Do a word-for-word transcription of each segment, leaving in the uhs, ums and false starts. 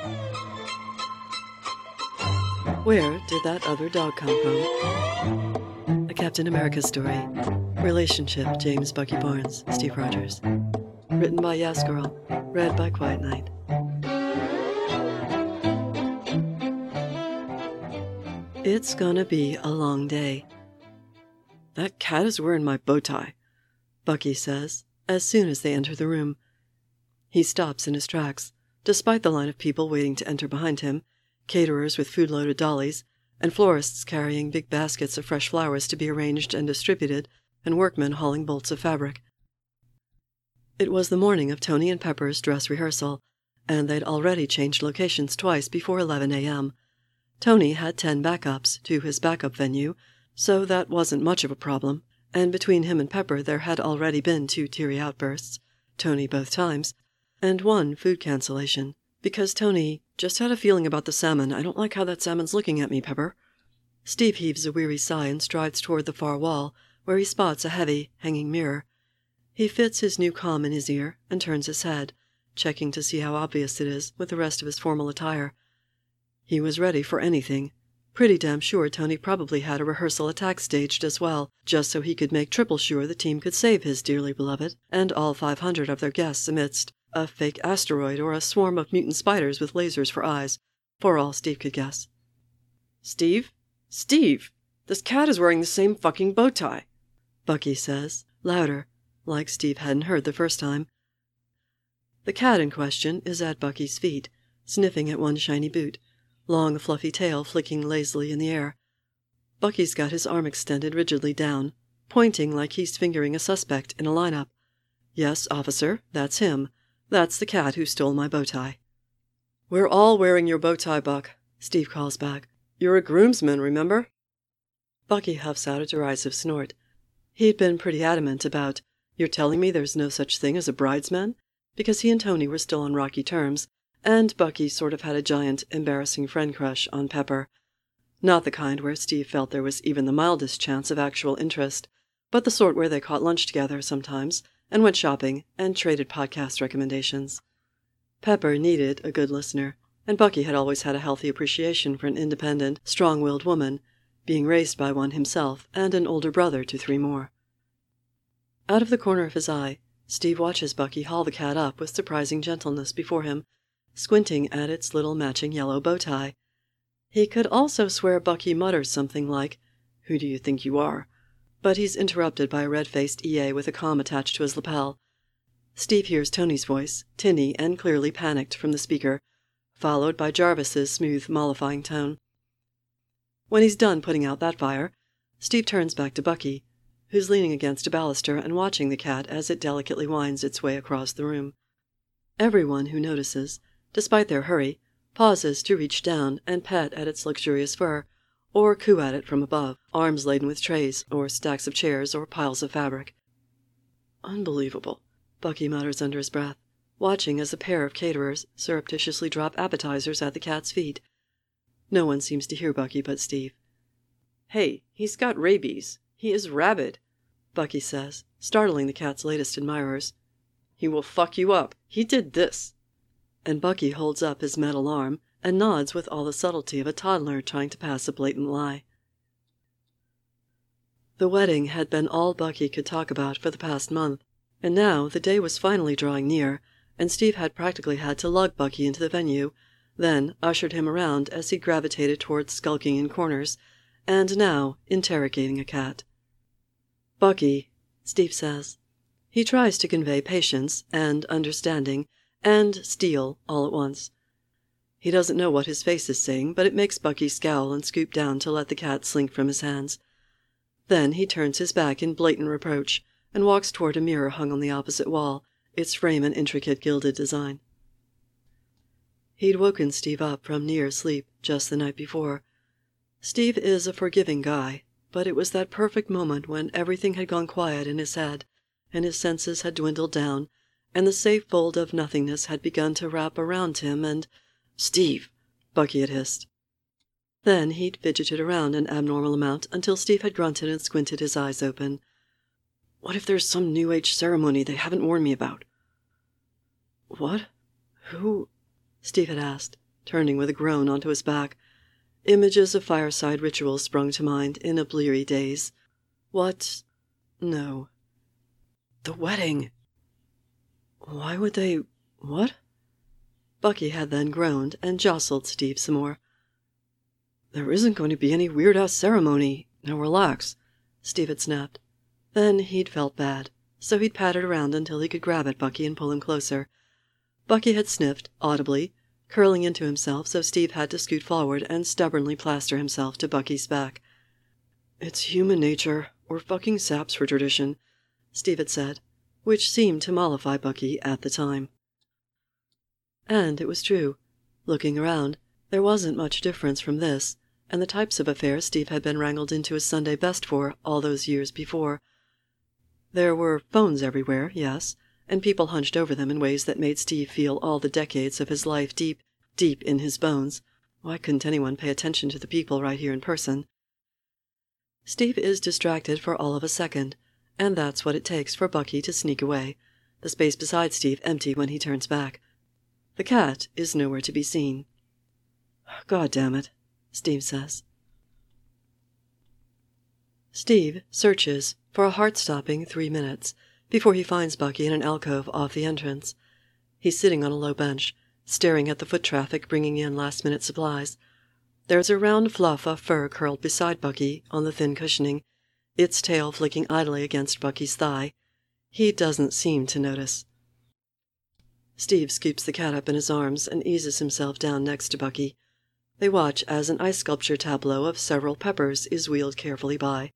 Where did that other dog come from? A Captain America story. Relationship, James Bucky Barnes, Steve Rogers. Written by Yes Girl. Read by Quiet Night. It's gonna be a long day. That cat is wearing my bow tie, Bucky says, as soon as they enter the room. He stops in his tracks, despite the line of people waiting to enter behind him, caterers with food-loaded dollies, and florists carrying big baskets of fresh flowers to be arranged and distributed, and workmen hauling bolts of fabric. It was the morning of Tony and Pepper's dress rehearsal, and they'd already changed locations twice before eleven a.m. Tony had ten backups to his backup venue, so that wasn't much of a problem, and between him and Pepper there had already been two teary outbursts, Tony both times, and one food cancellation, because Tony just had a feeling about the salmon. I don't like how that salmon's looking at me, Pepper. Steve heaves a weary sigh and strides toward the far wall, where he spots a heavy, hanging mirror. He fits his new comm in his ear and turns his head, checking to see how obvious it is with the rest of his formal attire. He was ready for anything. Pretty damn sure Tony probably had a rehearsal attack staged as well, just so he could make triple sure the team could save his dearly beloved and all five hundred of their guests amidst a fake asteroid or a swarm of mutant spiders with lasers for eyes, for all Steve could guess. Steve? Steve! This cat is wearing the same fucking bow tie, Bucky says, louder, like Steve hadn't heard the first time. The cat in question is at Bucky's feet, sniffing at one shiny boot, long fluffy tail flicking lazily in the air. Bucky's got his arm extended rigidly down, pointing like he's fingering a suspect in a lineup. Yes, officer, that's him. That's the cat who stole my bow tie. We're all wearing your bow tie, Buck, Steve calls back. You're a groomsman, remember? Bucky huffs out a derisive snort. He'd been pretty adamant about, you're telling me there's no such thing as a bridesman? Because he and Tony were still on rocky terms, and Bucky sort of had a giant, embarrassing friend crush on Pepper. Not the kind where Steve felt there was even the mildest chance of actual interest, but the sort where they caught lunch together sometimes, and went shopping, and traded podcast recommendations. Pepper needed a good listener, and Bucky had always had a healthy appreciation for an independent, strong-willed woman, being raised by one himself and an older brother to three more. Out of the corner of his eye, Steve watches Bucky haul the cat up with surprising gentleness before him, squinting at its little matching yellow bow tie. He could also swear Bucky mutters something like, "Who do you think you are?" But he's interrupted by a red-faced E A with a comm attached to his lapel. Steve hears Tony's voice, tinny and clearly panicked from the speaker, followed by Jarvis's smooth, mollifying tone. When he's done putting out that fire, Steve turns back to Bucky, who's leaning against a baluster and watching the cat as it delicately winds its way across the room. Everyone who notices, despite their hurry, pauses to reach down and pet at its luxurious fur, or coo at it from above, arms laden with trays, or stacks of chairs, or piles of fabric. Unbelievable, Bucky mutters under his breath, watching as a pair of caterers surreptitiously drop appetizers at the cat's feet. No one seems to hear Bucky but Steve. Hey, he's got rabies. He is rabid, Bucky says, startling the cat's latest admirers. He will fuck you up. He did this. And Bucky holds up his metal arm and nods with all the subtlety of a toddler trying to pass a blatant lie. The wedding had been all Bucky could talk about for the past month, and now the day was finally drawing near, and Steve had practically had to lug Bucky into the venue, then ushered him around as he gravitated towards skulking in corners, and now interrogating a cat. Bucky, Steve says. He tries to convey patience and understanding and steel all at once. He doesn't know what his face is saying, but it makes Bucky scowl and scoop down to let the cat slink from his hands. Then he turns his back in blatant reproach and walks toward a mirror hung on the opposite wall, its frame an intricate gilded design. He'd woken Steve up from near sleep just the night before. Steve is a forgiving guy, but it was that perfect moment when everything had gone quiet in his head, and his senses had dwindled down, and the safe fold of nothingness had begun to wrap around him, and "Steve!" Bucky had hissed. Then he'd fidgeted around an abnormal amount until Steve had grunted and squinted his eyes open. "What if there's some New Age ceremony they haven't warned me about?" "What? Who?" Steve had asked, turning with a groan onto his back. Images of fireside rituals sprung to mind in a bleary daze. What? No. The wedding! Why would they... what? Bucky had then groaned and jostled Steve some more. There isn't going to be any weird-ass ceremony. Now relax, Steve had snapped. Then he'd felt bad, so he'd pattered around until he could grab at Bucky and pull him closer. Bucky had sniffed, audibly, curling into himself so Steve had to scoot forward and stubbornly plaster himself to Bucky's back. It's human nature. We're fucking saps for tradition, Steve had said, which seemed to mollify Bucky at the time. And it was true. Looking around, there wasn't much difference from this, and the types of affairs Steve had been wrangled into his Sunday best for all those years before. There were phones everywhere, yes, and people hunched over them in ways that made Steve feel all the decades of his life deep, deep in his bones. Why couldn't anyone pay attention to the people right here in person? Steve is distracted for all of a second, and that's what it takes for Bucky to sneak away, the space beside Steve empty when he turns back. The cat is nowhere to be seen. God damn it, Steve says. Steve searches for a heart-stopping three minutes before he finds Bucky in an alcove off the entrance. He's sitting on a low bench, staring at the foot traffic bringing in last-minute supplies. There's a round fluff of fur curled beside Bucky on the thin cushioning, its tail flicking idly against Bucky's thigh. He doesn't seem to notice. Steve scoops the cat up in his arms and eases himself down next to Bucky. They watch as an ice sculpture tableau of several peppers is wheeled carefully by.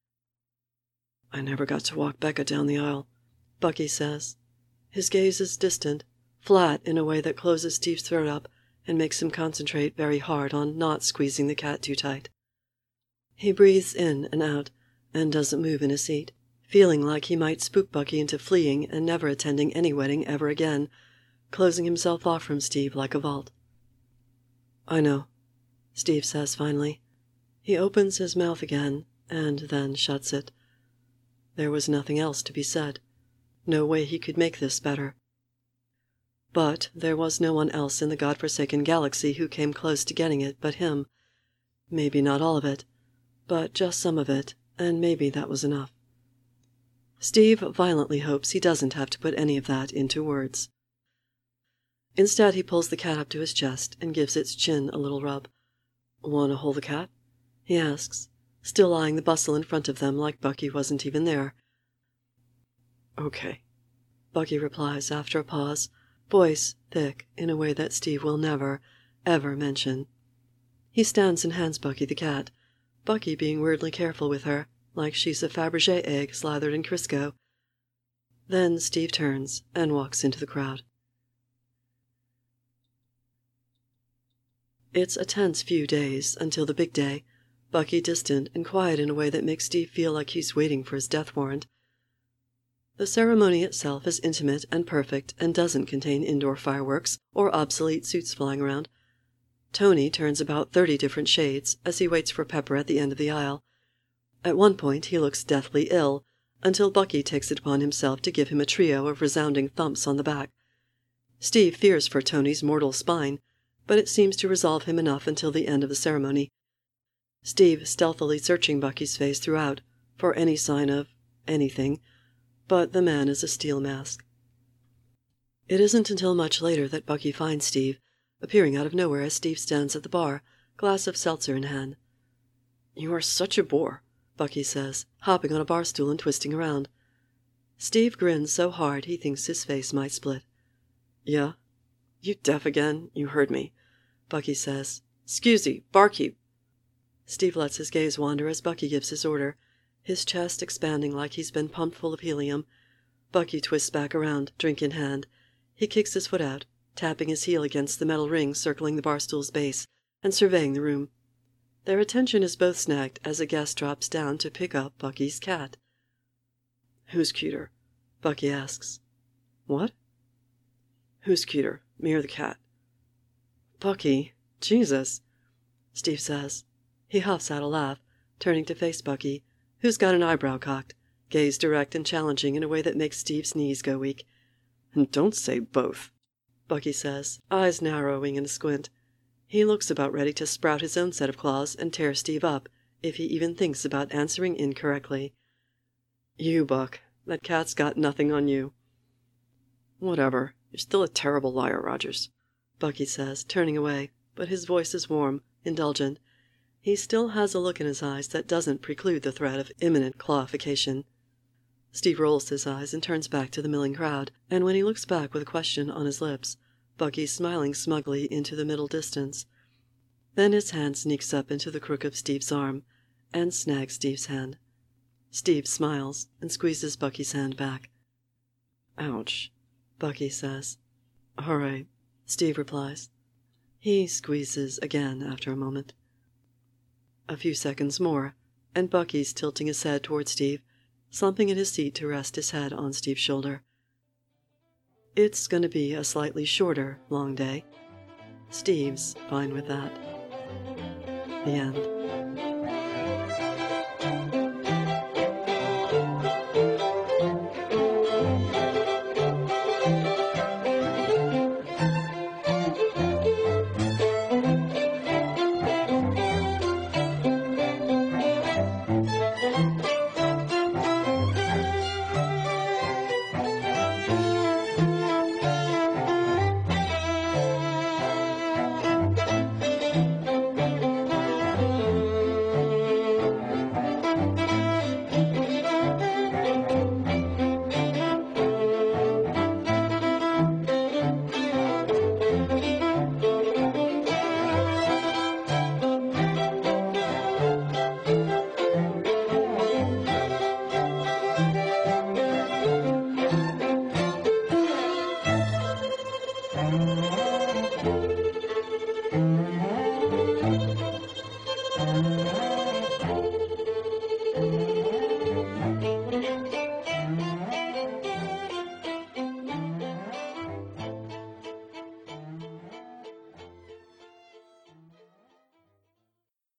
I never got to walk Becca down the aisle, Bucky says. His gaze is distant, flat in a way that closes Steve's throat up and makes him concentrate very hard on not squeezing the cat too tight. He breathes in and out and doesn't move in his seat, feeling like he might spook Bucky into fleeing and never attending any wedding ever again, closing himself off from Steve like a vault. I know, Steve says finally. He opens his mouth again and then shuts it. There was nothing else to be said. No way he could make this better. But there was no one else in the godforsaken galaxy who came close to getting it but him. Maybe not all of it, but just some of it, and maybe that was enough. Steve violently hopes he doesn't have to put any of that into words. Instead, he pulls the cat up to his chest and gives its chin a little rub. "Want to hold the cat?" he asks, still eyeing the bustle in front of them like Bucky wasn't even there. "Okay," Bucky replies after a pause, voice thick in a way that Steve will never, ever mention. He stands and hands Bucky the cat, Bucky being weirdly careful with her, like she's a Fabergé egg slathered in Crisco. Then Steve turns and walks into the crowd. It's a tense few days until the big day, Bucky distant and quiet in a way that makes Steve feel like he's waiting for his death warrant. The ceremony itself is intimate and perfect and doesn't contain indoor fireworks or obsolete suits flying around. Tony turns about thirty different shades as he waits for Pepper at the end of the aisle. At one point he looks deathly ill, until Bucky takes it upon himself to give him a trio of resounding thumps on the back. Steve fears for Tony's mortal spine, but it seems to resolve him enough until the end of the ceremony. Steve stealthily searching Bucky's face throughout, for any sign of anything, but the man is a steel mask. It isn't until much later that Bucky finds Steve, appearing out of nowhere as Steve stands at the bar, glass of seltzer in hand. "You are such a bore," Bucky says, hopping on a bar stool and twisting around. Steve grins so hard he thinks his face might split. "Yeah? You deaf again? You heard me," Bucky says. "'Scusey, barkeep." Steve lets his gaze wander as Bucky gives his order, his chest expanding like he's been pumped full of helium. Bucky twists back around, drink in hand. He kicks his foot out, tapping his heel against the metal ring circling the bar stool's base, and surveying the room. Their attention is both snagged as a guest drops down to pick up Bucky's cat. "Who's cuter?" Bucky asks. "What?" "Who's cuter, me or the cat?" "Bucky, Jesus," Steve says. He huffs out a laugh, turning to face Bucky, who's got an eyebrow cocked, gaze direct and challenging in a way that makes Steve's knees go weak. "And don't say both," Bucky says, eyes narrowing in a squint. He looks about ready to sprout his own set of claws and tear Steve up if he even thinks about answering incorrectly. You, Buck. That cat's got nothing on you. Whatever. You're still a terrible liar, Rogers, Bucky says, turning away, but his voice is warm, indulgent. He still has a look in his eyes that doesn't preclude the threat of imminent clawification. Steve rolls his eyes and turns back to the milling crowd, and when he looks back with a question on his lips, Bucky's smiling smugly into the middle distance. Then his hand sneaks up into the crook of Steve's arm and snags Steve's hand. Steve smiles and squeezes Bucky's hand back. Ouch, Bucky says. All right, Steve replies. He squeezes again after a moment. A few seconds more, and Bucky's tilting his head toward Steve, slumping in his seat to rest his head on Steve's shoulder. It's going to be a slightly shorter, long day. Steve's fine with that. The end.